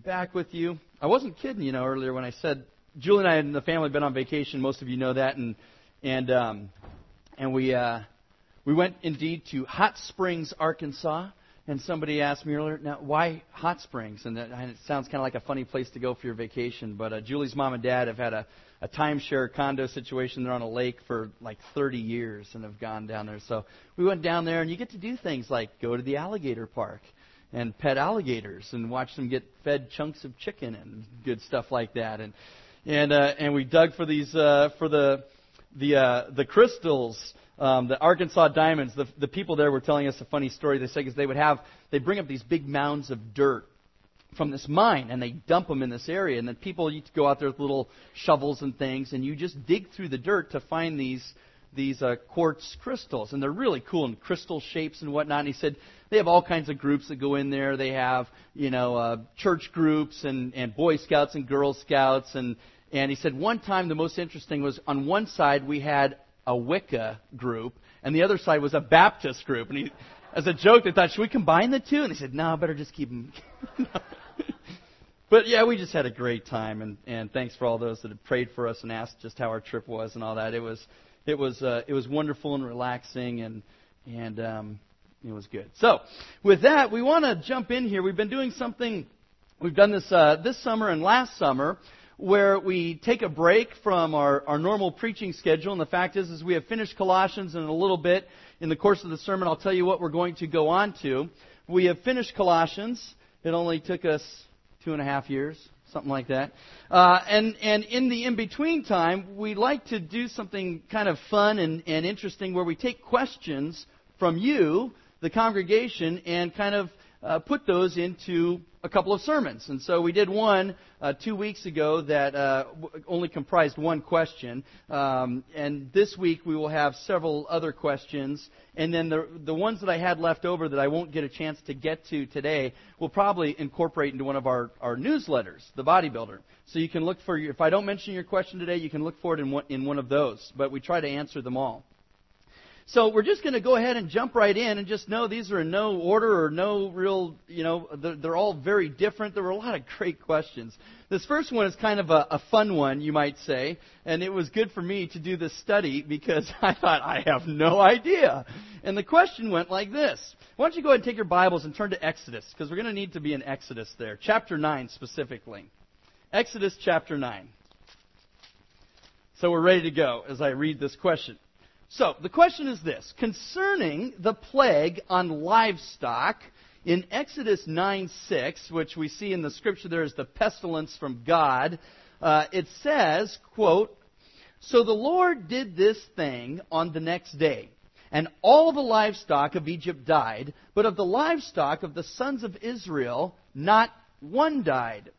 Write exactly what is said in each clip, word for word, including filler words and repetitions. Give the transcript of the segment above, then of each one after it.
back with you. I wasn't kidding, you know, earlier when I said Julie and I and the family have been on vacation. Most of you know that, and and um, and we uh, we went indeed to Hot Springs, Arkansas. And somebody asked me earlier, now why Hot Springs? And, that, and it sounds kind of like a funny place to go for your vacation. But uh, Julie's mom and dad have had a, a timeshare condo situation. They're on a lake for like thirty years and have gone down there. So we went down there, and you get to do things like go to the alligator park and pet alligators and watch them get fed chunks of chicken and good stuff like that. And and uh, and we dug for these uh, for the the uh, the crystals. Um, the Arkansas Diamonds, the, the people there were telling us a funny story. They said because they would have, they bring up these big mounds of dirt from this mine, and they dump them in this area. And then people used to go out there with little shovels and things, and you just dig through the dirt to find these these uh, quartz crystals. And they're really cool in crystal shapes and whatnot. And he said they have all kinds of groups that go in there. They have, you know, uh, church groups and, and Boy Scouts and Girl Scouts. And, and he said one time the most interesting was on one side we had a Wicca group, and the other side was a Baptist group. And he, as a joke, they thought, should we combine the two? And they said, no, better just keep them. But yeah, we just had a great time, and, and thanks for all those that have prayed for us and asked just how our trip was and all that. It was it was uh, it was wonderful and relaxing, and and um, it was good. So with that, we want to jump in here. We've been doing something. We've done this uh, this summer and last summer, where we take a break from our, our normal preaching schedule. And the fact is, is we have finished Colossians, and in a little bit, in the course of the sermon, I'll tell you what we're going to go on to. We have finished Colossians. It only took us two and a half years, something like that. Uh, and, and in the in-between time, we like to do something kind of fun and, and interesting where we take questions from you, the congregation, and kind of uh, put those into a couple of sermons. And so we did one uh, two weeks ago that uh, only comprised one question. Um, and this week we will have several other questions. And then the the ones that I had left over that I won't get a chance to get to today, we'll probably incorporate into one of our, our newsletters, The Bodybuilder. So you can look for, your, if I don't mention your question today, you can look for it in one, in one of those. But we try to answer them all. So we're just going to go ahead and jump right in and just know these are in no order or no real, you know, they're, they're all very different. There were a lot of great questions. This first one is kind of a, a fun one, you might say, and it was good for me to do this study because I thought, I have no idea. And the question went like this. Why don't you go ahead and take your Bibles and turn to Exodus, because we're going to need to be in Exodus there, chapter nine specifically. Exodus chapter nine. So we're ready to go as I read this question. So, the question is this. Concerning the plague on livestock, in Exodus nine six, which we see in the scripture there is the pestilence from God, uh, it says, quote, "So the Lord did this thing on the next day, and all the livestock of Egypt died, but of the livestock of the sons of Israel, not one died."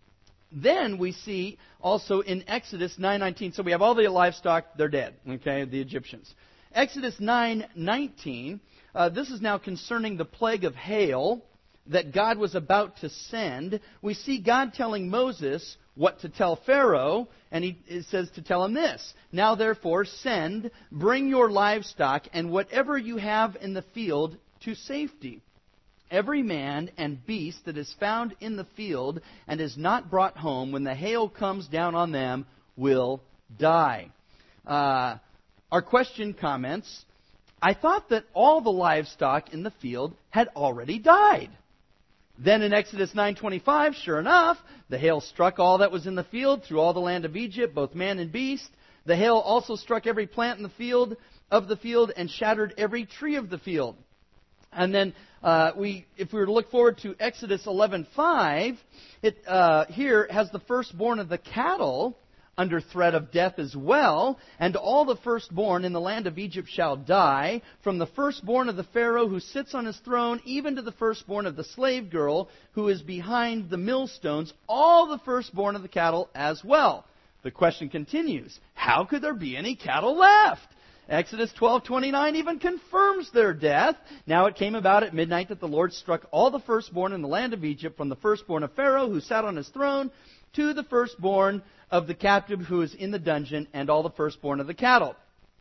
Then we see also in Exodus nine nineteen, so we have all the livestock, they're dead, okay, the Egyptians. Exodus nine nineteen, uh, this is now concerning the plague of hail that God was about to send. We see God telling Moses what to tell Pharaoh, and he it says to tell him this. "Now therefore send, bring your livestock, and whatever you have in the field to safety. Every man and beast that is found in the field and is not brought home when the hail comes down on them will die." Uh, our question comments, "I thought that all the livestock in the field had already died." Then in Exodus nine twenty-five, sure enough, the hail struck all that was in the field through all the land of Egypt, both man and beast. The hail also struck every plant in the field of the field and shattered every tree of the field. And then uh, we, if we were to look forward to Exodus eleven five, it uh, here has the firstborn of the cattle under threat of death as well. "And all the firstborn in the land of Egypt shall die, from the firstborn of the Pharaoh who sits on his throne, even to the firstborn of the slave girl who is behind the millstones, all the firstborn of the cattle as well." The question continues, how could there be any cattle left? Exodus twelve twenty-nine even confirms their death. "Now it came about at midnight that the Lord struck all the firstborn in the land of Egypt, from the firstborn of Pharaoh who sat on his throne to the firstborn of the captive who is in the dungeon, and all the firstborn of the cattle."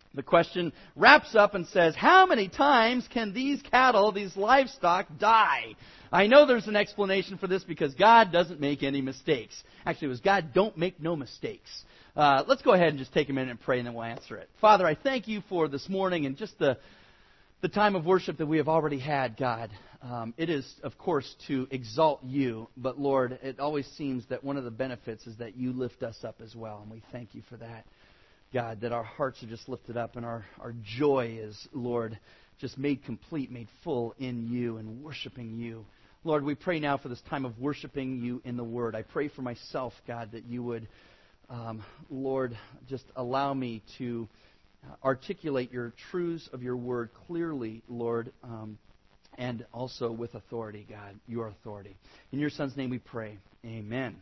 The question wraps up and says, how many times can these cattle, these livestock, die? I know there's an explanation for this because God doesn't make any mistakes. Actually, it was God don't make no mistakes. Uh, let's go ahead and just take a minute and pray, and then we'll answer it. Father, I thank you for this morning and just the the time of worship that we have already had, God. Um, it is, of course, to exalt you, but Lord, it always seems that one of the benefits is that you lift us up as well, and we thank you for that. God, that our hearts are just lifted up and our, our joy is, Lord, just made complete, made full in you and worshiping you. Lord, we pray now for this time of worshiping you in the Word. I pray for myself, God, that you would, um, Lord, just allow me to articulate your truths of your Word clearly, Lord, um, and also with authority, God, your authority. In your Son's name we pray. Amen.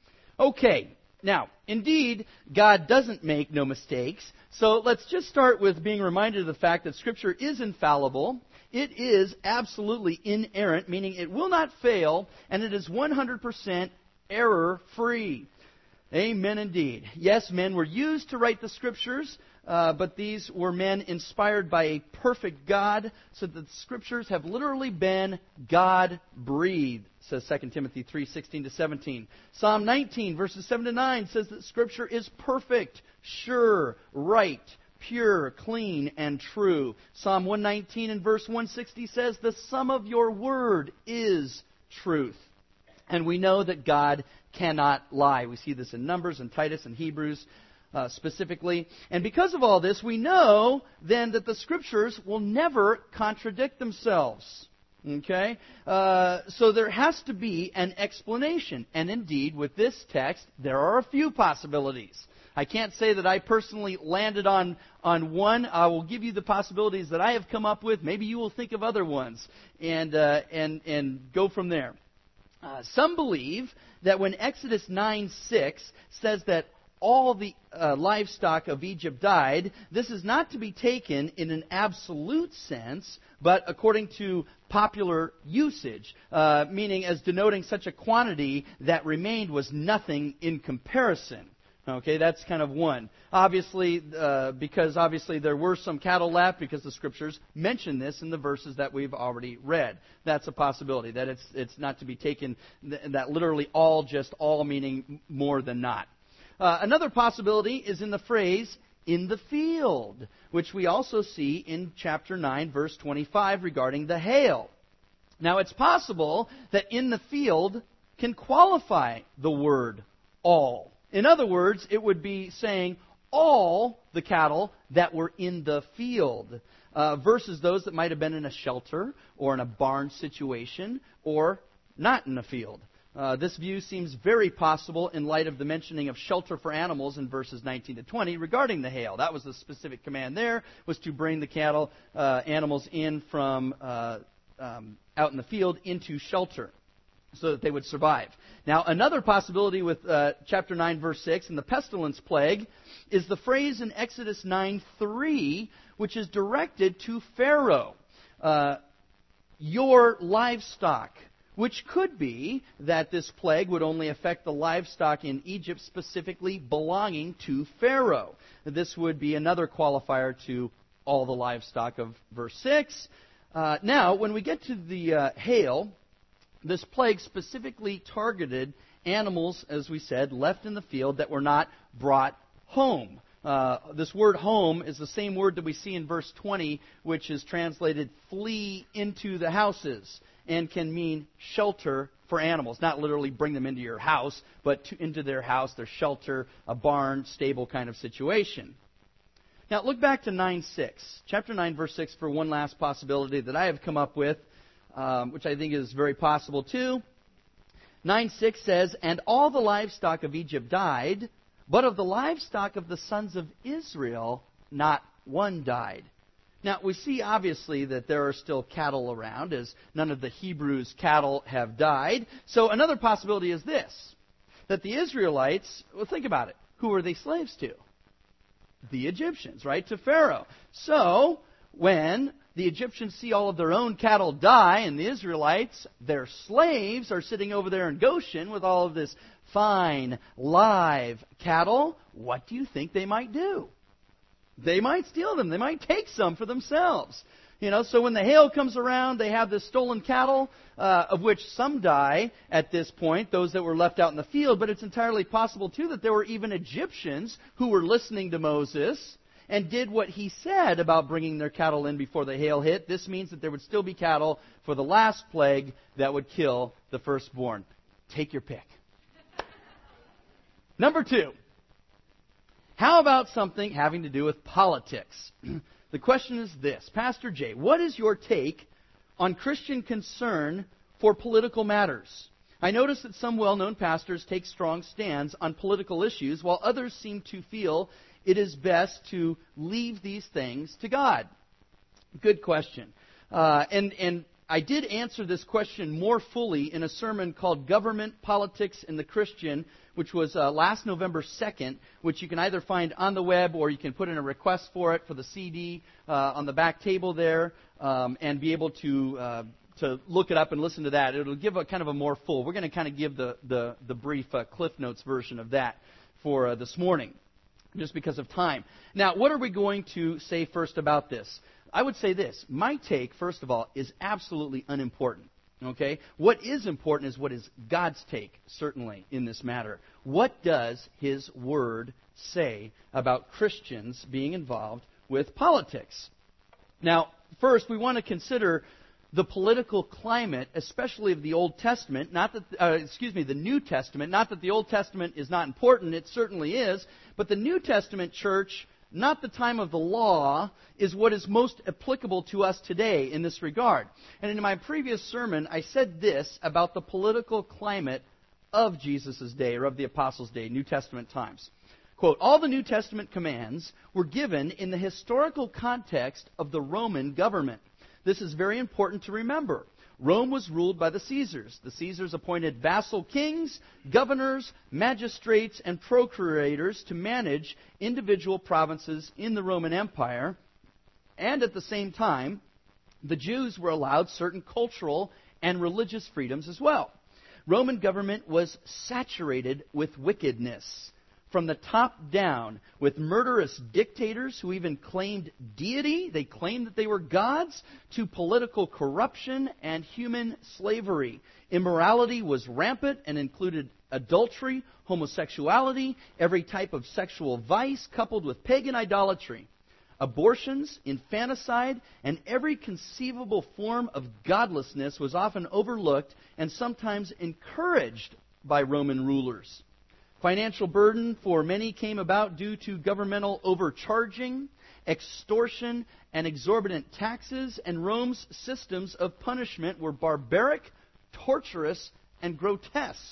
Okay. Now, indeed, God doesn't make no mistakes, so let's just start with being reminded of the fact that Scripture is infallible. It is absolutely inerrant, meaning it will not fail, and it is one hundred percent error-free. Amen indeed. Yes, men were used to write the Scriptures, uh, but these were men inspired by a perfect God, so that the Scriptures have literally been God-breathed, says Second Timothy three sixteen to seventeen. Psalm nineteen, verses seven to nine, says that Scripture is perfect, sure, right, pure, clean, and true. Psalm one nineteen and verse one sixty says, the sum of your word is truth. And we know that God cannot lie. We see this in Numbers and Titus and Hebrews uh, specifically. And because of all this, we know then that the Scriptures will never contradict themselves. Okay? Uh, so there has to be an explanation. And indeed, with this text, there are a few possibilities. I can't say that I personally landed on, on one. I will give you the possibilities that I have come up with. Maybe you will think of other ones and, uh, and, and go from there. Uh, some believe that when Exodus nine six says that all the uh, livestock of Egypt died, this is not to be taken in an absolute sense, but according to popular usage, uh, meaning as denoting such a quantity that remained was nothing in comparison. Okay, that's kind of one. Obviously, uh, because obviously there were some cattle left, because the Scriptures mention this in the verses that we've already read. That's a possibility, that it's it's not to be taken, that literally all, just all, meaning more than not. Uh, another possibility is in the phrase, in the field, which we also see in chapter nine, verse twenty-five, regarding the hail. Now, it's possible that in the field can qualify the word all. In other words, it would be saying all the cattle that were in the field uh, versus those that might have been in a shelter or in a barn situation or not in a field. Uh, this view seems very possible in light of the mentioning of shelter for animals in verses nineteen to twenty regarding the hail. That was the specific command there, was to bring the cattle, uh, animals in from uh, um, out in the field into shelter, so that they would survive. Now, another possibility with uh, chapter nine, verse six, and the pestilence plague, is the phrase in Exodus nine three, which is directed to Pharaoh, uh, your livestock, which could be that this plague would only affect the livestock in Egypt specifically belonging to Pharaoh. This would be another qualifier to all the livestock of verse six. Uh, now, when we get to the uh, hail, this plague specifically targeted animals, as we said, left in the field that were not brought home. Uh, this word home is the same word that we see in verse twenty, which is translated flee into the houses, and can mean shelter for animals. Not literally bring them into your house, but to, into their house, their shelter, a barn, stable kind of situation. Now look back to nine six, chapter nine, verse six, for one last possibility that I have come up with, Um, which I think is very possible too. nine six says, and all the livestock of Egypt died, but of the livestock of the sons of Israel, not one died. Now, we see obviously that there are still cattle around, as none of the Hebrews' cattle have died. So another possibility is this, that the Israelites, well, think about it, who were they slaves to? The Egyptians, right? To Pharaoh. So, when the Egyptians see all of their own cattle die, and the Israelites, their slaves, are sitting over there in Goshen with all of this fine, live cattle, what do you think they might do? they might steal them. They might take some for themselves. You know, so when the hail comes around, they have this stolen cattle, uh, of which some die at this point, those that were left out in the field. But it's entirely possible, too, that there were even Egyptians who were listening to Moses and did what he said about bringing their cattle in before the hail hit. This means that there would still be cattle for the last plague that would kill the firstborn. Take your pick. Number two. How about something having to do with politics? The question is this. Pastor Jay, what is your take on Christian concern for political matters? I notice that some well-known pastors take strong stands on political issues, while others seem to feel it is best to leave these things to God. Good question. Uh, and, and I did answer this question more fully in a sermon called Government, Politics, and the Christian, which was uh, last November second, which you can either find on the web or you can put in a request for it for the C D uh, on the back table there, um, and be able to uh, to look it up and listen to that. It'll give a kind of a more full. We're going to kind of give the the, the brief uh, Cliff Notes version of that for uh, this morning, just because of time. Now, what are we going to say first about this? I would say this. My take, first of all, is absolutely unimportant. Okay? What is important is what is God's take, certainly, in this matter. What does His Word say about Christians being involved with politics? Now, first, we want to consider the political climate, especially of the Old Testament, not that, uh, excuse me, the New Testament. Not that the Old Testament is not important, it certainly is, but the New Testament church, not the time of the law, is what is most applicable to us today in this regard. And in my previous sermon, I said this about the political climate of Jesus' day, or of the Apostles' day, New Testament times. Quote, all the New Testament commands were given in the historical context of the Roman government. This is very important to remember. Rome was ruled by the Caesars. The Caesars appointed vassal kings, governors, magistrates, and procurators to manage individual provinces in the Roman Empire. And at the same time, the Jews were allowed certain cultural and religious freedoms as well. Roman government was saturated with wickedness from the top down, with murderous dictators who even claimed deity. They claimed that they were gods, to political corruption and human slavery. Immorality was rampant and included adultery, homosexuality, every type of sexual vice coupled with pagan idolatry, abortions, infanticide, and every conceivable form of godlessness was often overlooked and sometimes encouraged by Roman rulers. Financial burden for many came about due to governmental overcharging, extortion, and exorbitant taxes, and Rome's systems of punishment were barbaric, torturous, and grotesque.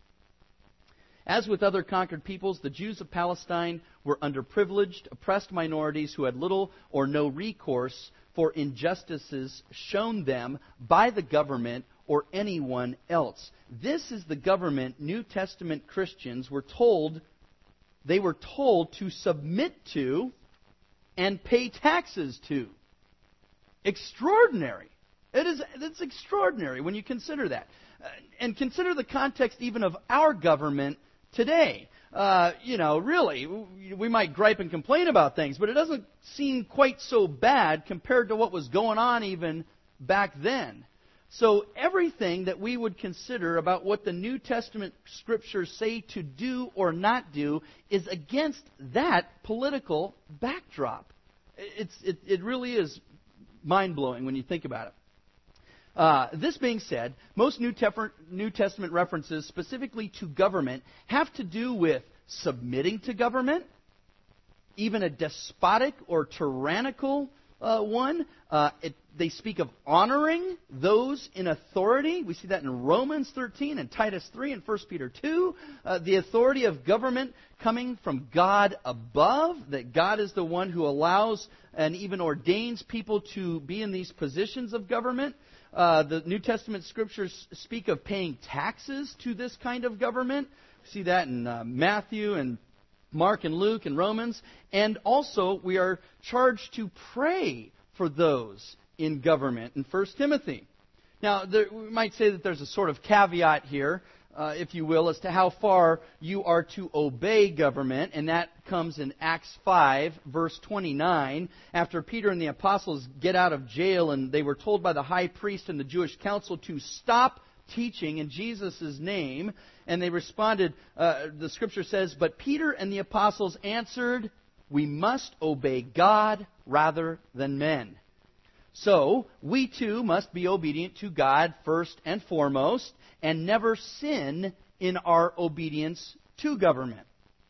As with other conquered peoples, the Jews of Palestine were underprivileged, oppressed minorities who had little or no recourse for injustices shown them by the government or anyone else. This is the government New Testament Christians were told, they were told to submit to and pay taxes to. Extraordinary. It is, it's extraordinary when you consider that. Uh, and consider the context even of our government today. Uh, you know, really, we might gripe and complain about things, but it doesn't seem quite so bad compared to what was going on even back then. So everything that we would consider about what the New Testament Scriptures say to do or not do is against that political backdrop. It's, it, it really is mind-blowing when you think about it. Uh, this being said, most New, Tef- New Testament references specifically to government have to do with submitting to government, even a despotic or tyrannical uh, one. Uh, it, they speak of honoring those in authority. We see that in Romans thirteen and Titus three and First Peter two. Uh, the authority of government coming from God above, that God is the one who allows and even ordains people to be in these positions of government. Uh, the New Testament Scriptures speak of paying taxes to this kind of government. We see that in uh, Matthew and Mark and Luke and Romans. And also we are charged to pray for those in government in First Timothy. Now, there, we might say that there's a sort of caveat here. uh, if you will, as to how far you are to obey government. And that comes in Acts five, verse twenty-nine. After Peter and the apostles get out of jail and they were told by the high priest and the Jewish council to stop teaching in Jesus' name. And they responded, uh, the scripture says, "But Peter and the apostles answered, 'We must obey God rather than men.'" So, we too must be obedient to God first and foremost, and never sin in our obedience to government.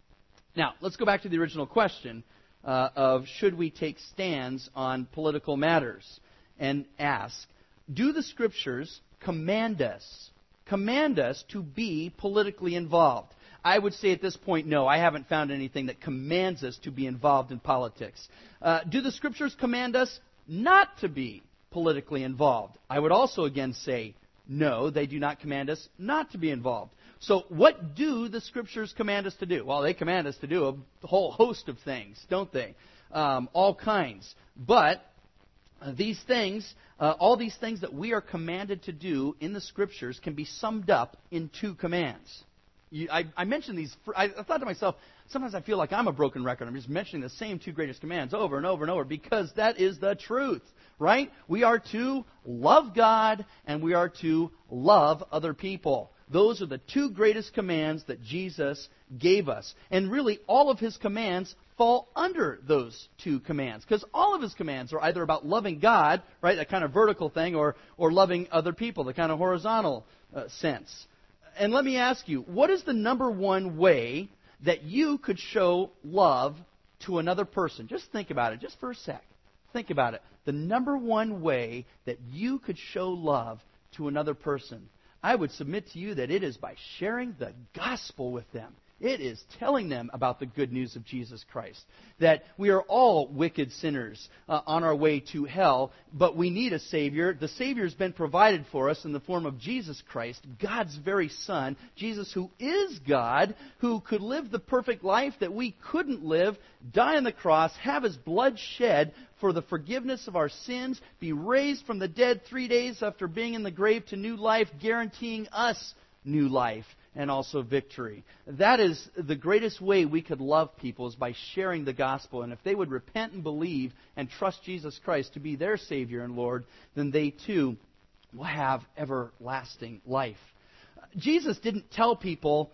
Now, let's go back to the original question uh, of should we take stands on political matters, and ask, do the Scriptures command us, command us to be politically involved? I would say at this point, no. I haven't found anything that commands us to be involved in politics. Uh, do the Scriptures command us not to be politically involved? I would also again say, no, they do not command us not to be involved. So what do the Scriptures command us to do? Well, they command us to do a whole host of things, don't they? Um, all kinds. But uh, these things, uh, all these things that we are commanded to do in the Scriptures can be summed up in two commands. You, I, I mentioned these, I, I thought to myself, sometimes I feel like I'm a broken record. I'm just mentioning the same two greatest commands over and over and over because that is the truth, right? We are to love God and we are to love other people. Those are the two greatest commands that Jesus gave us. And really, all of His commands fall under those two commands. Because all of His commands are either about loving God, right, that kind of vertical thing, or, or loving other people, the kind of horizontal uh, sense. And let me ask you, what is the number one way that you could show love to another person? Just think about it, just for a sec. Think about it. The number one way that you could show love to another person, I would submit to you that it is by sharing the gospel with them. It is telling them about the good news of Jesus Christ. That we are all wicked sinners uh, on our way to hell, but we need a Savior. The Savior has been provided for us in the form of Jesus Christ, God's very Son. Jesus, who is God, who could live the perfect life that we couldn't live, die on the cross, have His blood shed for the forgiveness of our sins, be raised from the dead three days after being in the grave to new life, guaranteeing us new life and also victory. That is the greatest way we could love people, is by sharing the gospel. And if they would repent and believe and trust Jesus Christ to be their Savior and Lord, then they too will have everlasting life. Jesus didn't tell people,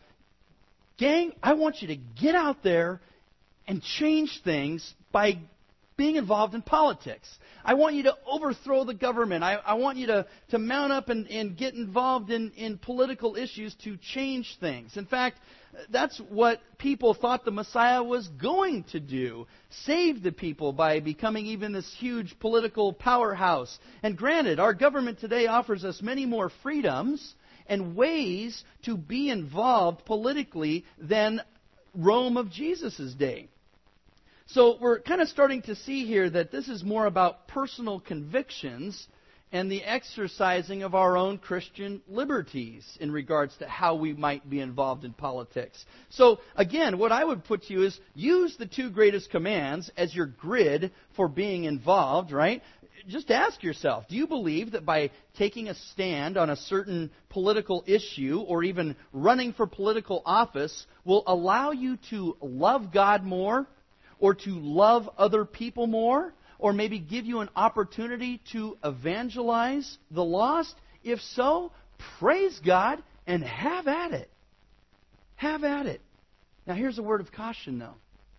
gang, I want you to get out there and change things by being involved in politics. I want you to overthrow the government. I, I want you to, to mount up and, and get involved in, in political issues to change things. In fact, that's what people thought the Messiah was going to do. Save the people by becoming even this huge political powerhouse. And granted, our government today offers us many more freedoms and ways to be involved politically than Rome of Jesus' day. So we're kind of starting to see here that this is more about personal convictions and the exercising of our own Christian liberties in regards to how we might be involved in politics. So again, what I would put to you is use the two greatest commands as your grid for being involved, right? Just ask yourself, do you believe that by taking a stand on a certain political issue or even running for political office will allow you to love God more, or to love other people more, or maybe give you an opportunity to evangelize the lost? If so, praise God and have at it. Have at it. Now here's a word of caution though.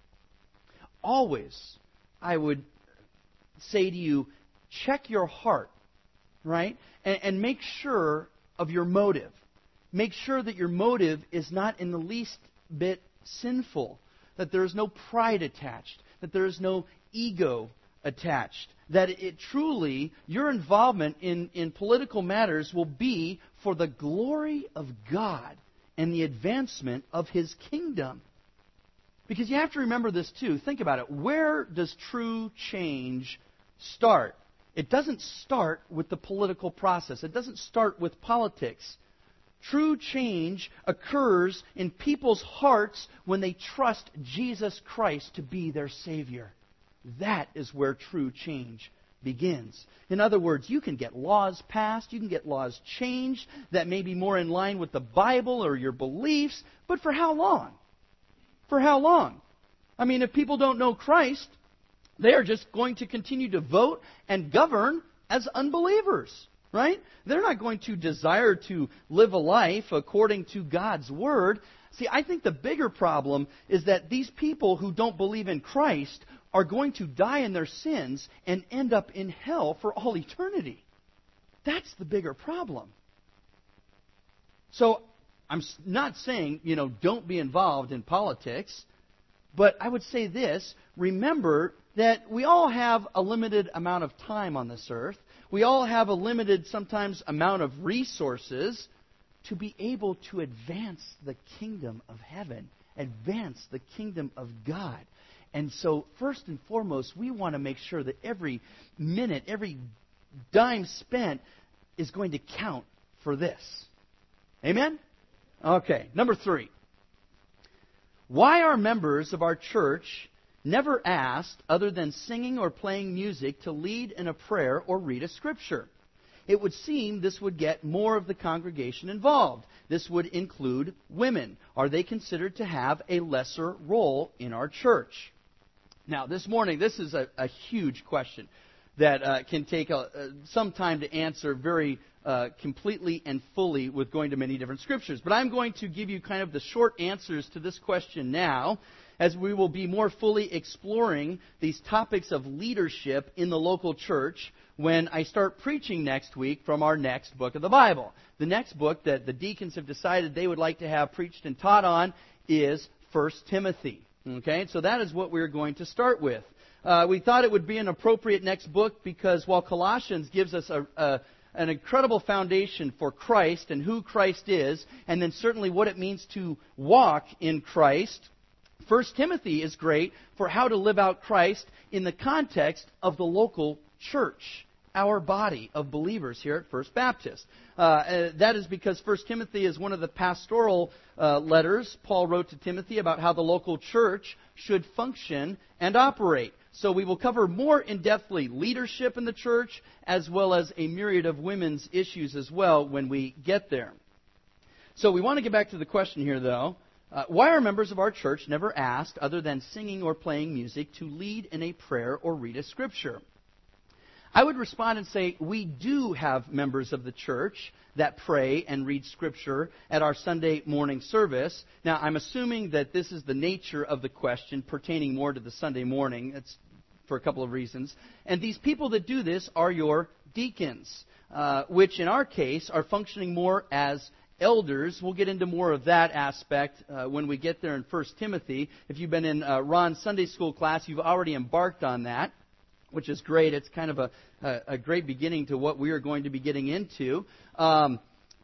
Always, I would say to you, check your heart, right? And, and make sure of your motive. Make sure that your motive is not in the least bit sinful. That there is no pride attached, that there is no ego attached, that it truly, your involvement in, in political matters will be for the glory of God and the advancement of His kingdom. Because you have to remember this too. Think about it. Where does true change start? It doesn't start with the political process. It doesn't start with politics. True change occurs in people's hearts when they trust Jesus Christ to be their Savior. That is where true change begins. In other words, you can get laws passed, you can get laws changed that may be more in line with the Bible or your beliefs, but for how long? For how long? I mean, if people don't know Christ, they are just going to continue to vote and govern as unbelievers, right? They're not going to desire to live a life according to God's Word. See, I think the bigger problem is that these people who don't believe in Christ are going to die in their sins and end up in hell for all eternity. That's the bigger problem. So, I'm not saying, you know, don't be involved in politics, but I would say this: remember that we all have a limited amount of time on this earth. We all have a limited, sometimes, amount of resources to be able to advance the kingdom of heaven, advance the kingdom of God. And so, first and foremost, we want to make sure that every minute, every dime spent is going to count for this. Amen? Okay, number three. Why are members of our church never asked, other than singing or playing music, to lead in a prayer or read a scripture? It would seem this would get more of the congregation involved. This would include women. Are they considered to have a lesser role in our church? Now, this morning, this is a, a huge question that uh, can take a, uh, some time to answer very uh, completely and fully with going to many different scriptures. But I'm going to give you kind of the short answers to this question now, as we will be more fully exploring these topics of leadership in the local church when I start preaching next week from our next book of the Bible. The next book that the deacons have decided they would like to have preached and taught on is First Timothy. Okay, so that is what we're going to start with. Uh, we thought it would be an appropriate next book because while Colossians gives us a, a, an incredible foundation for Christ and who Christ is, and then certainly what it means to walk in Christ, First Timothy is great for how to live out Christ in the context of the local church, our body of believers here at First Baptist. Uh, uh, that is because First Timothy is one of the pastoral uh, letters Paul wrote to Timothy about how the local church should function and operate. So we will cover more in-depthly leadership in the church as well as a myriad of women's issues as well when we get there. So we want to get back to the question here, though. Uh, why are members of our church never asked, other than singing or playing music, to lead in a prayer or read a scripture? I would respond and say we do have members of the church that pray and read Scripture at our Sunday morning service. Now, I'm assuming that this is the nature of the question pertaining more to the Sunday morning. It's for a couple of reasons. And these people that do this are your deacons, uh, which in our case are functioning more as elders. We'll get into more of that aspect uh, when we get there in First Timothy. If you've been in uh, Ron's Sunday school class, you've already embarked on that, which is great. It's kind of a, a, a great beginning to what we are going to be getting into. Um,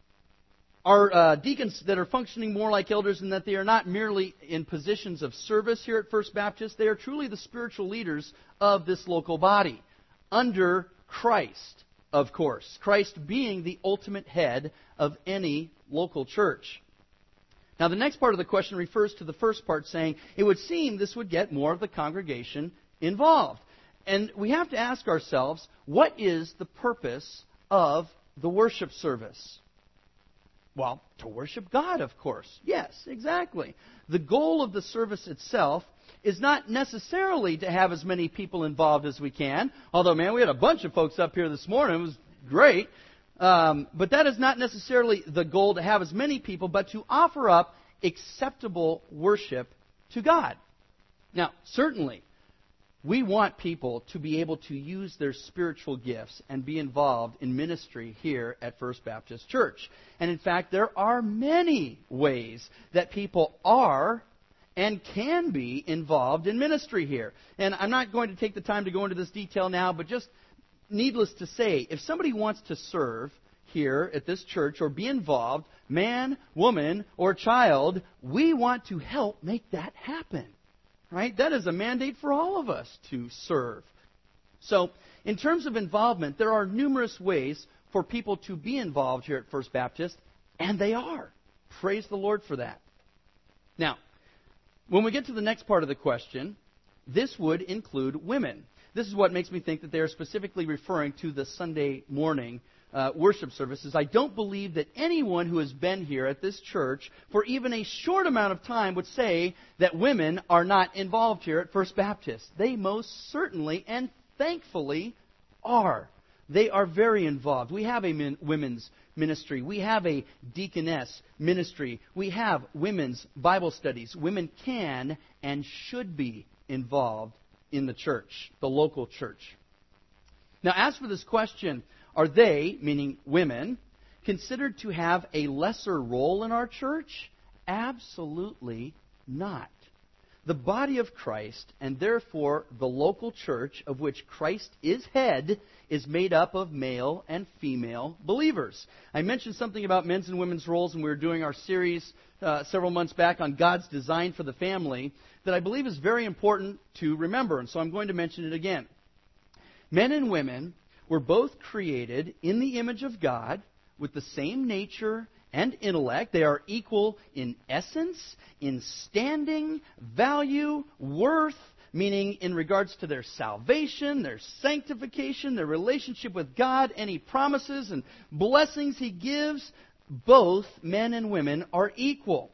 our uh, deacons that are functioning more like elders in that they are not merely in positions of service here at First Baptist. They are truly the spiritual leaders of this local body, under Christ, of course. Christ being the ultimate head of any local church. Now, the next part of the question refers to the first part, saying it would seem this would get more of the congregation involved. And we have to ask ourselves, what is the purpose of the worship service? Well, to worship God, of course. Yes, exactly. The goal of the service itself is not necessarily to have as many people involved as we can. Although, man, we had a bunch of folks up here this morning. It was great. Um, but that is not necessarily the goal, to have as many people, but to offer up acceptable worship to God. Now, certainly, we want people to be able to use their spiritual gifts and be involved in ministry here at First Baptist Church. And in fact, there are many ways that people are and can be involved in ministry here. And I'm not going to take the time to go into this detail now, but just needless to say, if somebody wants to serve here at this church or be involved, man, woman, or child, we want to help make that happen. Right? That is a mandate for all of us to serve. So, in terms of involvement, there are numerous ways for people to be involved here at First Baptist, and they are. Praise the Lord for that. Now, when we get to the next part of the question, this would include women. this is what makes me think that they are specifically referring to the Sunday morning uh, worship services. I don't believe that anyone who has been here at this church for even a short amount of time would say that women are not involved here at First Baptist. They most certainly and thankfully are. They are very involved. We have a min- women's ministry. We have a deaconess ministry. We have women's Bible studies. Women can and should be involved in the church, the local church. Now, as for this question, are they, meaning women, considered to have a lesser role in our church? Absolutely not. The body of Christ, and therefore the local church of which Christ is head, is made up of male and female believers. I mentioned something about men's and women's roles when we were doing our series uh, several months back on God's design for the family that I believe is very important to remember, and so I'm going to mention it again. Men and women were both created in the image of God with the same nature and intellect. They are equal in essence, in standing, value, worth, meaning in regards to their salvation, their sanctification, their relationship with God, any promises and blessings He gives. Both men and women are equal.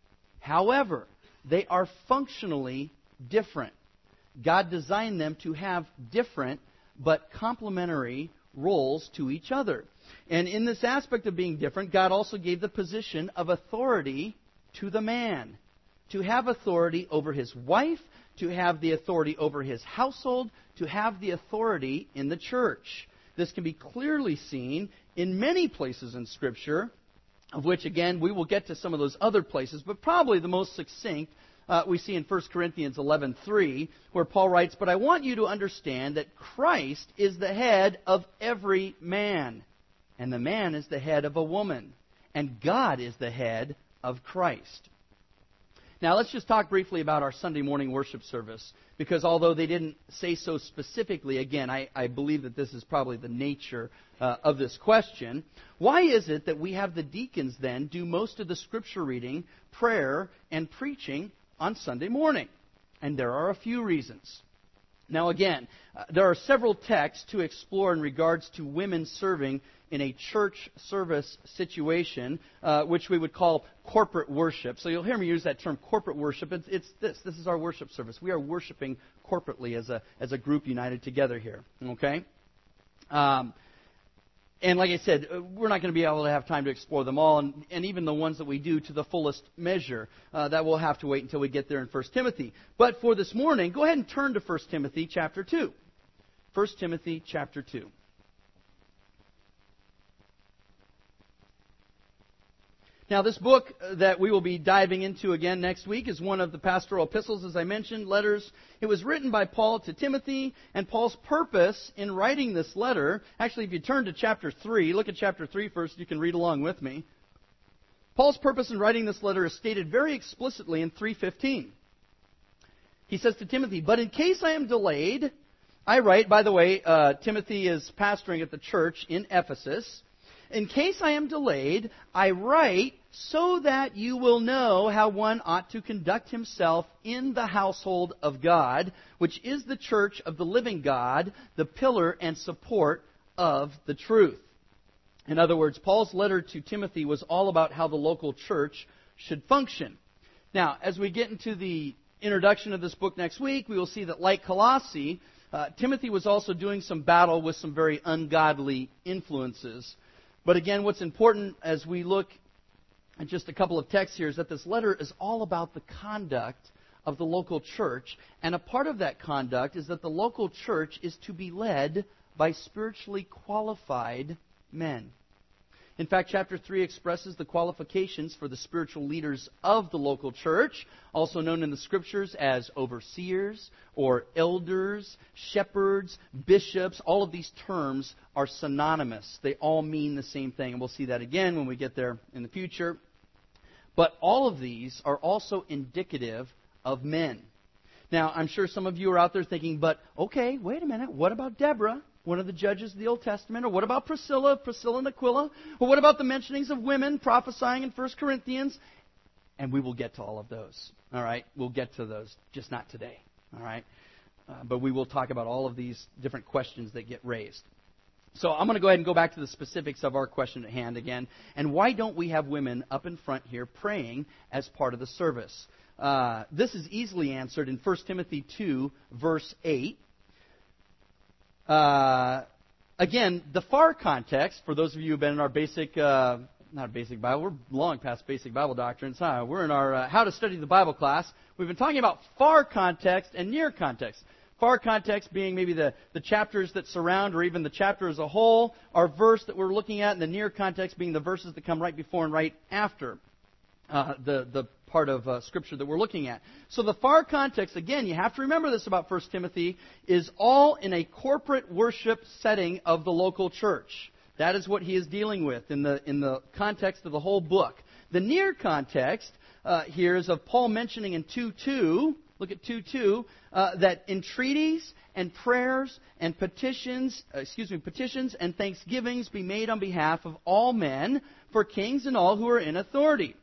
However, they are functionally different. God designed them to have different but complementary roles to each other. And in this aspect of being different, God also gave the position of authority to the man. To have authority over his wife, to have the authority over his household, to have the authority in the church. This can be clearly seen in many places in Scripture, of which, again, we will get to some of those other places, but probably the most succinct uh, we see in First Corinthians eleven three, where Paul writes, "But I want you to understand that Christ is the head of every man, and the man is the head of a woman, and God is the head of Christ." Now, let's just talk briefly about our Sunday morning worship service, because although they didn't say so specifically, again, I, I believe that this is probably the nature uh, of this question. Why is it that we have the deacons then do most of the Scripture reading, prayer, and preaching on Sunday morning? And there are a few reasons. Now, again, uh, there are several texts to explore in regards to women serving in a church service situation, uh, which we would call corporate worship. So you'll hear me use that term, corporate worship. It's, it's this. This is our worship service. We are worshiping corporately as a as a group united together here. Okay? Um, and like I said, we're not going to be able to have time to explore them all, and, and even the ones that we do to the fullest measure. Uh, that we'll have to wait until we get there in First Timothy. But for this morning, go ahead and turn to First Timothy chapter two. First Timothy chapter two. Now, this book that we will be diving into again next week is one of the pastoral epistles, as I mentioned, letters. It was written by Paul to Timothy, and Paul's purpose in writing this letter, actually, if you turn to chapter three, look at chapter three first, you can read along with me. Paul's purpose in writing this letter is stated very explicitly in three fifteen. He says to Timothy, "But in case I am delayed, I write," by the way, uh, Timothy is pastoring at the church in Ephesus. "In case I am delayed, I write so that you will know how one ought to conduct himself in the household of God, which is the church of the living God, the pillar and support of the truth." In other words, Paul's letter to Timothy was all about how the local church should function. Now, as we get into the introduction of this book next week, we will see that, like Colossae, uh, Timothy was also doing some battle with some very ungodly influences. But again, what's important as we look at just a couple of texts here is that this letter is all about the conduct of the local church. And a part of that conduct is that the local church is to be led by spiritually qualified men. In fact, chapter three expresses the qualifications for the spiritual leaders of the local church, also known in the Scriptures as overseers or elders, shepherds, bishops. All of these terms are synonymous. They all mean the same thing, and we'll see that again when we get there in the future. But all of these are also indicative of men. Now, I'm sure some of you are out there thinking, but okay, wait a minute, what about Deborah, one of the judges of the Old Testament? Or what about Priscilla, Priscilla and Aquila? Or what about the mentionings of women prophesying in First Corinthians? And we will get to all of those. All right? We'll get to those, just not today. All right? Uh, but we will talk about all of these different questions that get raised. So I'm going to go ahead and go back to the specifics of our question at hand again. And why don't we have women up in front here praying as part of the service? Uh, this is easily answered in First Timothy two, verse eight. Uh, again, the far context, for those of you who have been in our basic, uh, not basic Bible, we're long past basic Bible doctrines. Huh? We're in our uh, How to Study the Bible class. We've been talking about far context and near context. Far context being maybe the, the chapters that surround or even the chapter as a whole, our verse that we're looking at, and the near context being the verses that come right before and right after uh, the, the part of uh, Scripture that we're looking at. So the far context, again, you have to remember this about First Timothy, is all in a corporate worship setting of the local church. That is what he is dealing with in the, in the context of the whole book. The near context uh, here is of Paul mentioning in two two, look at two two, uh, that entreaties and prayers and petitions, uh, excuse me, petitions and thanksgivings be made on behalf of all men, for kings and all who are in authority.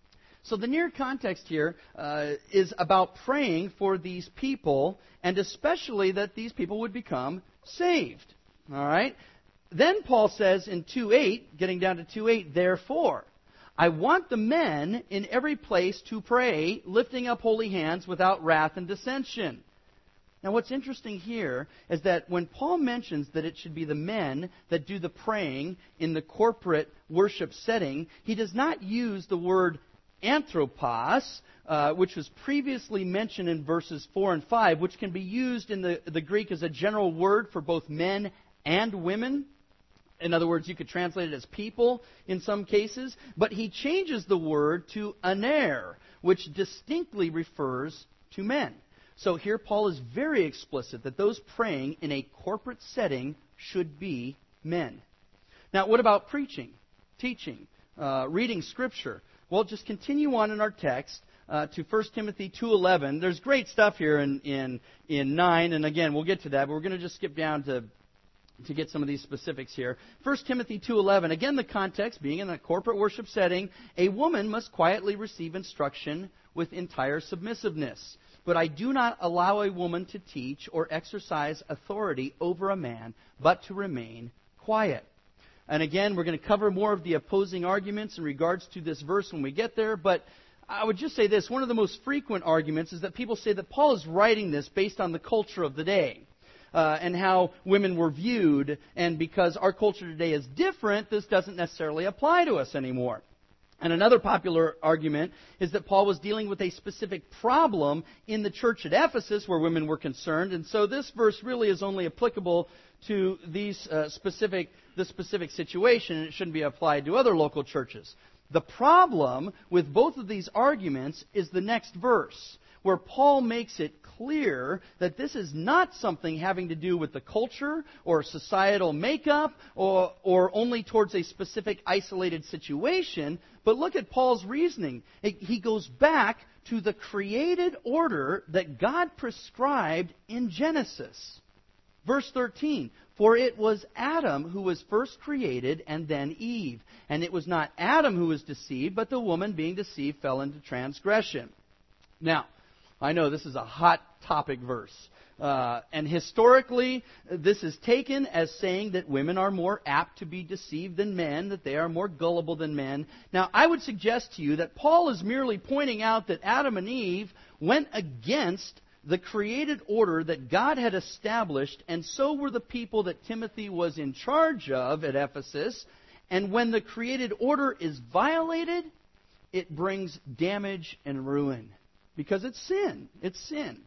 So the near context here uh, is about praying for these people, and especially that these people would become saved. All right? Then Paul says in two eight, getting down to two eight, therefore, I want the men in every place to pray, lifting up holy hands without wrath and dissension. Now what's interesting here is that when Paul mentions that it should be the men that do the praying in the corporate worship setting, he does not use the word anthropos, uh, which was previously mentioned in verses four and five, which can be used in the, the Greek as a general word for both men and women. In other words, you could translate it as people in some cases. But he changes the word to aner, which distinctly refers to men. So here Paul is very explicit that those praying in a corporate setting should be men. Now, what about preaching, teaching, uh, reading Scripture? Well, just continue on in our text uh, to First Timothy two eleven. There's great stuff here in, in, in nine, and again, we'll get to that, but we're going to just skip down to to get some of these specifics here. First Timothy two eleven, again the context being in a corporate worship setting, a woman must quietly receive instruction with entire submissiveness. But I do not allow a woman to teach or exercise authority over a man, but to remain quiet. And again, we're going to cover more of the opposing arguments in regards to this verse when we get there, but I would just say this, one of the most frequent arguments is that people say that Paul is writing this based on the culture of the day. Uh, and how women were viewed, and because our culture today is different, this doesn't necessarily apply to us anymore. And another popular argument is that Paul was dealing with a specific problem in the church at Ephesus where women were concerned, and so this verse really is only applicable to these uh, specific, this specific situation, and it shouldn't be applied to other local churches. The problem with both of these arguments is the next verse, where Paul makes it clear that this is not something having to do with the culture or societal makeup or, or only towards a specific isolated situation. But look at Paul's reasoning. He goes back to the created order that God prescribed in Genesis. Verse thirteen, for it was Adam who was first created and then Eve. And it was not Adam who was deceived, but the woman being deceived fell into transgression. Now, I know this is a hot topic verse. Uh, and historically, this is taken as saying that women are more apt to be deceived than men, that they are more gullible than men. Now, I would suggest to you that Paul is merely pointing out that Adam and Eve went against the created order that God had established, and so were the people that Timothy was in charge of at Ephesus. And when the created order is violated, it brings damage and ruin. Because it's sin. It's sin.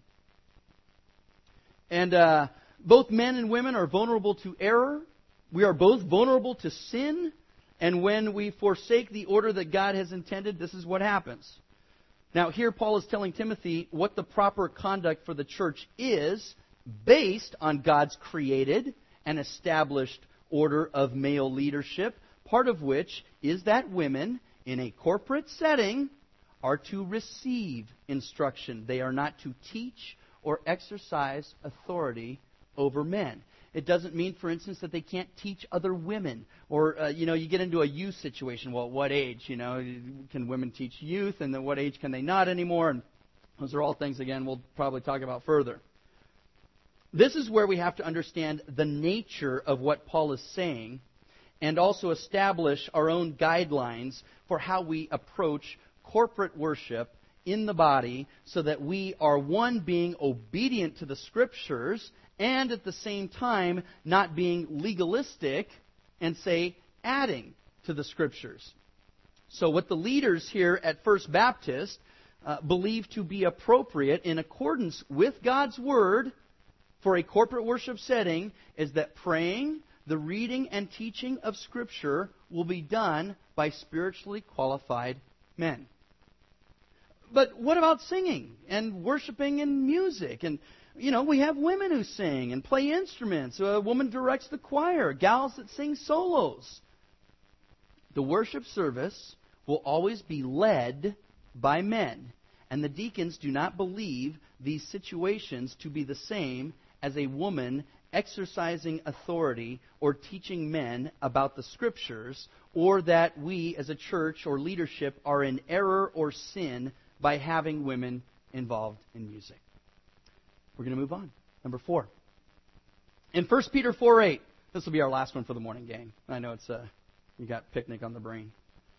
And uh, both men and women are vulnerable to error. We are both vulnerable to sin. And when we forsake the order that God has intended, this is what happens. Now, here Paul is telling Timothy what the proper conduct for the church is based on God's created and established order of male leadership, part of which is that women in a corporate setting are to receive instruction. They are not to teach or exercise authority over men. It doesn't mean, for instance, that they can't teach other women. Or, uh, you know, you get into a youth situation. Well, at what age? You know, can women teach youth? And at what age can they not anymore? And those are all things, again, we'll probably talk about further. This is where we have to understand the nature of what Paul is saying and also establish our own guidelines for how we approach corporate worship in the body so that we are, one, being obedient to the Scriptures and at the same time not being legalistic and, say, adding to the Scriptures. So what the leaders here at First Baptist uh, believe to be appropriate in accordance with God's Word for a corporate worship setting is that praying, the reading and teaching of Scripture will be done by spiritually qualified men. But what about singing and worshiping and music? And, you know, we have women who sing and play instruments. A woman directs the choir, gals that sing solos. The worship service will always be led by men. And the deacons do not believe these situations to be the same as a woman exercising authority or teaching men about the Scriptures, or that we as a church or leadership are in error or sin by having women involved in music. We're going to move on. Number four. In First Peter four eight, this will be our last one for the morning, gang. I know it's uh, you got picnic on the brain.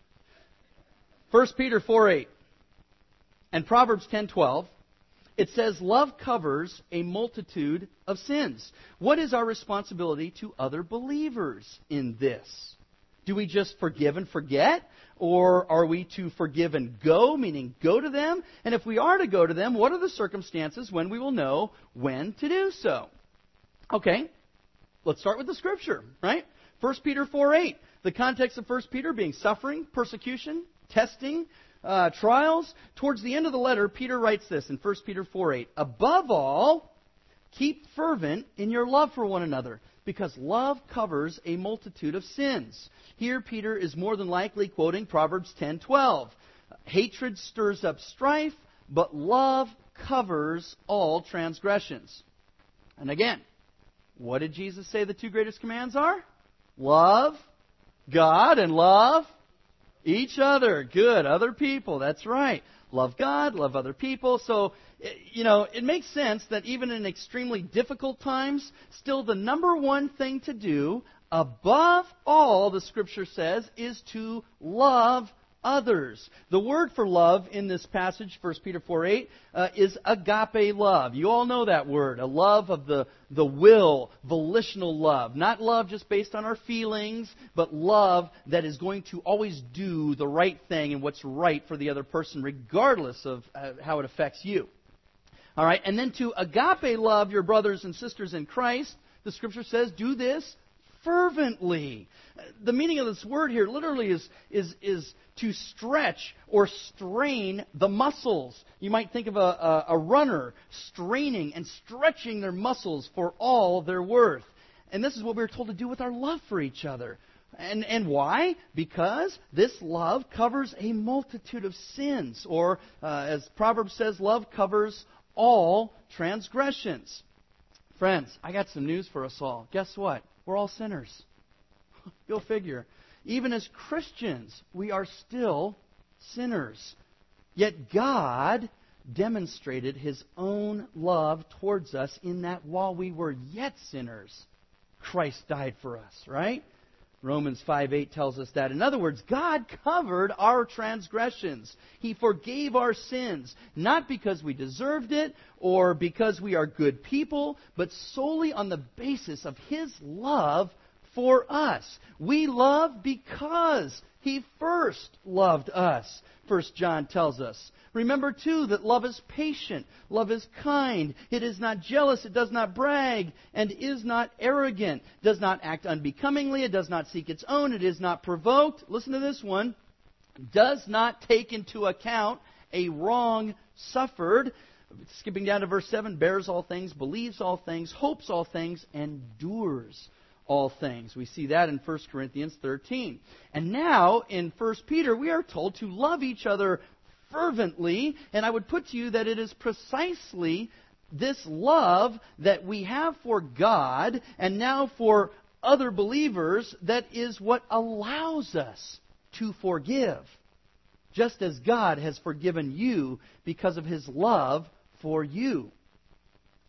First Peter four eight and Proverbs ten twelve. It says, love covers a multitude of sins. What is our responsibility to other believers in this? Do we just forgive and forget? Or are we to forgive and go, meaning go to them? And if we are to go to them, what are the circumstances when we will know when to do so? Okay, let's start with the Scripture, right? First Peter four eight. The context of First Peter being suffering, persecution, testing, Uh, trials. Towards the end of the letter, Peter writes this in First Peter four eight. Above all, keep fervent in your love for one another, because love covers a multitude of sins. Here, Peter is more than likely quoting Proverbs ten twelve. Hatred stirs up strife, but love covers all transgressions. And again, what did Jesus say the two greatest commands are? Love God and love each other. Good. Other people. That's right. Love God, love other people. So, you know, it makes sense that even in extremely difficult times, still the number one thing to do, above all, the Scripture says, is to love others. The word for love in this passage, First Peter four eight, uh, is agape love. You all know that word. A love of the, the will, volitional love. Not love just based on our feelings, but love that is going to always do the right thing and what's right for the other person, regardless of uh, how it affects you. All right, and then to agape love your brothers and sisters in Christ, the Scripture says, do this fervently. The meaning of this word here literally is, is, is to stretch or strain the muscles. You might think of a, a, a runner straining and stretching their muscles for all their worth. And this is what we're told to do with our love for each other. And, and why? Because this love covers a multitude of sins. Or, uh, as Proverbs says, love covers all transgressions. Friends, I got some news for us all. Guess what? We're all sinners. Go figure. Even as Christians, we are still sinners. Yet God demonstrated His own love towards us in that while we were yet sinners, Christ died for us, right? Romans five eight tells us that. In other words, God covered our transgressions. He forgave our sins, not because we deserved it or because we are good people, but solely on the basis of His love for us. We love because He first loved us, First John tells us. Remember, too, that love is patient. Love is kind. It is not jealous. It does not brag. And is not arrogant. Does not act unbecomingly. It does not seek its own. It is not provoked. Listen to this one. Does not take into account a wrong suffered. Skipping down to verse seven. Bears all things, believes all things, hopes all things, endures all things. We see that in First Corinthians thirteen. And now, in First Peter, we are told to love each other fervently, and I would put to you that it is precisely this love that we have for God and now for other believers that is what allows us to forgive, just as God has forgiven you because of His love for you.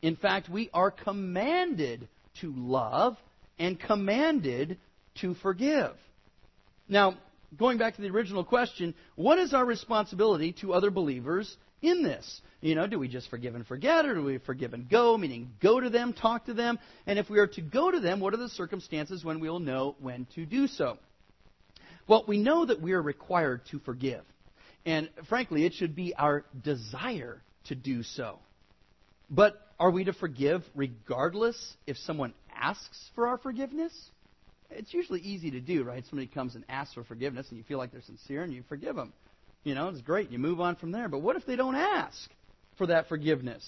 In fact, we are commanded to love and commanded to forgive. Now, going back to the original question, what is our responsibility to other believers in this? You know, do we just forgive and forget, or do we forgive and go, meaning go to them, talk to them? And if we are to go to them, what are the circumstances when we will know when to do so? Well, we know that we are required to forgive. And frankly, it should be our desire to do so. But are we to forgive regardless if someone asks for our forgiveness? It's usually easy to do, right? Somebody comes and asks for forgiveness and you feel like they're sincere and you forgive them. You know, it's great. You move on from there. But what if they don't ask for that forgiveness?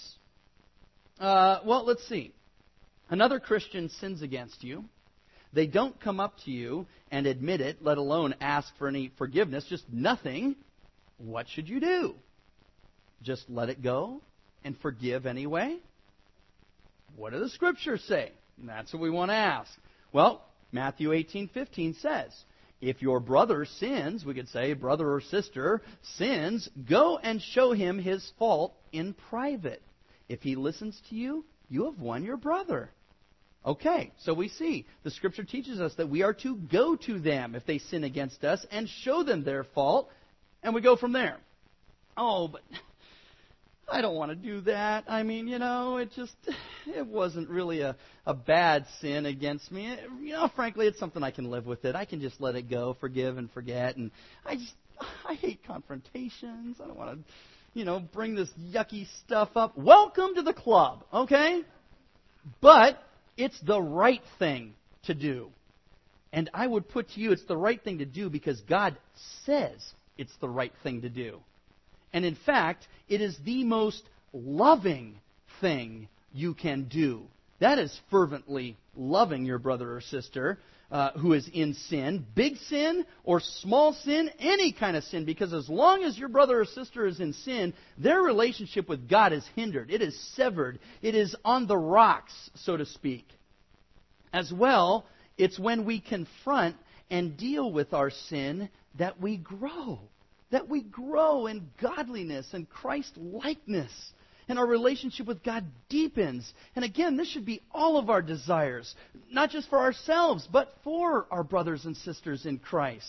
Uh, well, let's see. Another Christian sins against you. They don't come up to you and admit it, let alone ask for any forgiveness, just nothing. What should you do? Just let it go and forgive anyway? What do the Scriptures say? And that's what we want to ask. Well, Matthew eighteen fifteen says, if your brother sins, we could say brother or sister sins, go and show him his fault in private. If he listens to you, you have won your brother. Okay, so we see the Scripture teaches us that we are to go to them if they sin against us and show them their fault, and we go from there. Oh, but I don't want to do that. I mean, you know, it just, it wasn't really a, a bad sin against me. It, you know, frankly, it's something I can live with it. I can just let it go, forgive and forget. And I just, I hate confrontations. I don't want to, you know, bring this yucky stuff up. Welcome to the club, okay? But it's the right thing to do. And I would put to you, it's the right thing to do because God says it's the right thing to do. And in fact, it is the most loving thing you can do. That is fervently loving your brother or sister uh, who is in sin, big sin or small sin, any kind of sin. Because as long as your brother or sister is in sin, their relationship with God is hindered. It is severed. It is on the rocks, so to speak. As well, it's when we confront and deal with our sin that we grow. That we grow in godliness and Christ-likeness. And our relationship with God deepens. And again, this should be all of our desires. Not just for ourselves, but for our brothers and sisters in Christ.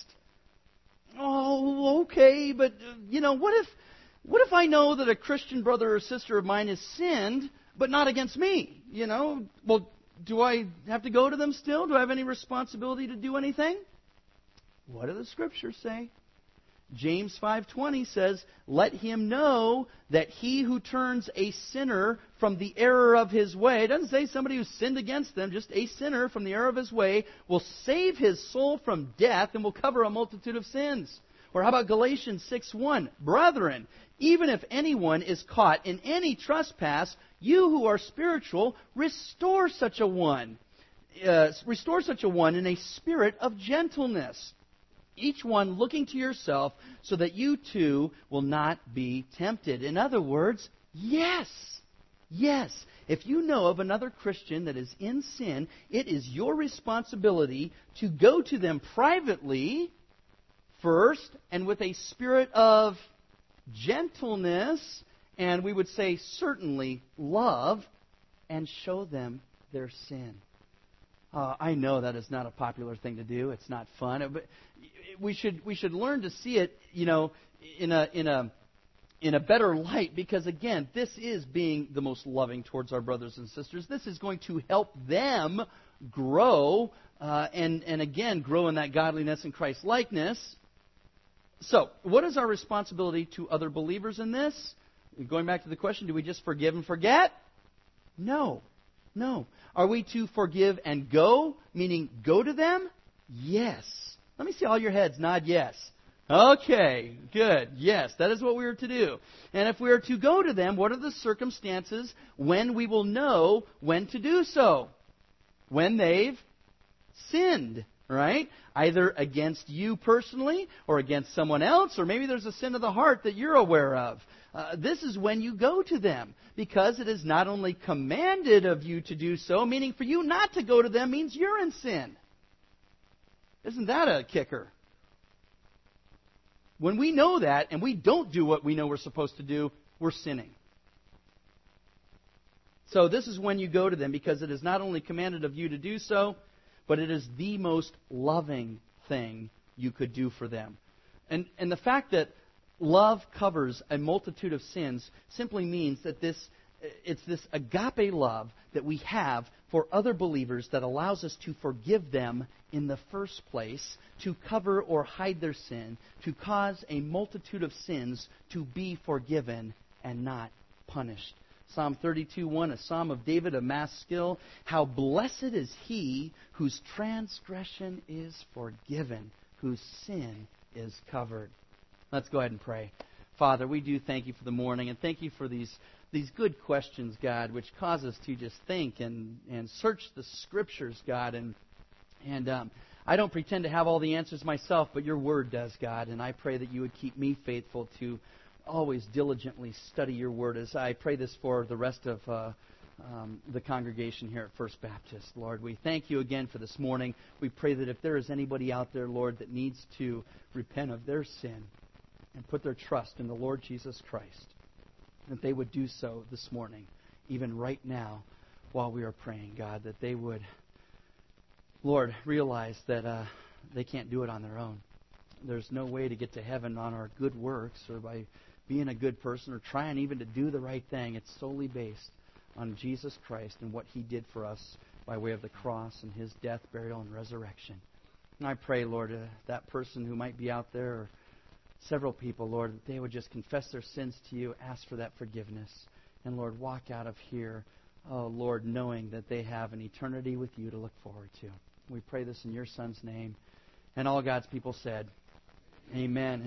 Oh, okay, but, uh, you know, what if, what if I know that a Christian brother or sister of mine has sinned, but not against me? You know, well, do I have to go to them still? Do I have any responsibility to do anything? What do the Scriptures say? James five twenty says, let him know that he who turns a sinner from the error of his way, it doesn't say somebody who sinned against them, just a sinner from the error of his way, will save his soul from death and will cover a multitude of sins. Or how about Galatians six one? Brethren, even if anyone is caught in any trespass, you who are spiritual, restore such a one. Uh, restore such a one in a spirit of gentleness. Each one looking to yourself so that you too will not be tempted. In other words, yes, yes. If you know of another Christian that is in sin, it is your responsibility to go to them privately first and with a spirit of gentleness, and we would say certainly love, and show them their sin. Uh, I know that is not a popular thing to do. It's not fun, but we should we should learn to see it, you know, in a in a in a better light. Because again, this is being the most loving towards our brothers and sisters. This is going to help them grow uh, and and again grow in that godliness and Christ likeness. So, what is our responsibility to other believers in this? Going back to the question, do we just forgive and forget? No. No. Are we to forgive and go, meaning go to them? Yes. Let me see all your heads nod yes. Okay, good. Yes, that is what we are to do. And if we are to go to them, what are the circumstances when we will know when to do so? When they've sinned, right? Either against you personally or against someone else, or maybe there's a sin of the heart that you're aware of. Uh, this is when you go to them, because it is not only commanded of you to do so, meaning for you not to go to them means you're in sin. Isn't that a kicker? When we know that and we don't do what we know we're supposed to do, we're sinning. So this is when you go to them, because it is not only commanded of you to do so, but it is the most loving thing you could do for them. And, and the fact that love covers a multitude of sins simply means that this it's this agape love that we have for other believers that allows us to forgive them in the first place, to cover or hide their sin, to cause a multitude of sins to be forgiven and not punished. Psalm thirty-two one, a psalm of David, a mass skill. How blessed is he whose transgression is forgiven, whose sin is covered. Let's go ahead and pray. Father, we do thank you for the morning, and thank you for these these good questions, God, which cause us to just think and, and search the Scriptures, God. And and um, I don't pretend to have all the answers myself, but your Word does, God. And I pray that you would keep me faithful to always diligently study your Word, as I pray this for the rest of uh, um, the congregation here at First Baptist. Lord, we thank you again for this morning. We pray that if there is anybody out there, Lord, that needs to repent of their sin and put their trust in the Lord Jesus Christ, that they would do so this morning, even right now while we are praying, God, that they would, Lord, realize that uh, they can't do it on their own. There's no way to get to heaven on our good works or by being a good person or trying even to do the right thing. It's solely based on Jesus Christ and what He did for us by way of the cross and His death, burial, and resurrection. And I pray, Lord, uh, that person who might be out there, or several people, Lord, that they would just confess their sins to you, ask for that forgiveness, and, Lord, walk out of here, oh, Lord, knowing that they have an eternity with you to look forward to. We pray this in your Son's name. And all God's people said, amen.